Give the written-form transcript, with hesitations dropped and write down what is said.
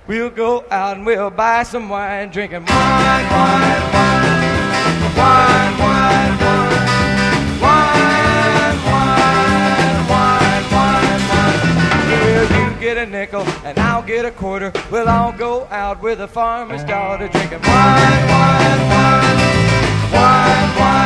We'll go out and we'll buy some wine, drinking wine, wine, wine, wine, wine, wine, wine, wine, wine, wine, wine. Well, you get a nickel and I'll get a quarter. We'll all go out with a farmer's daughter, drinking wine, wine, wine, wine, wine.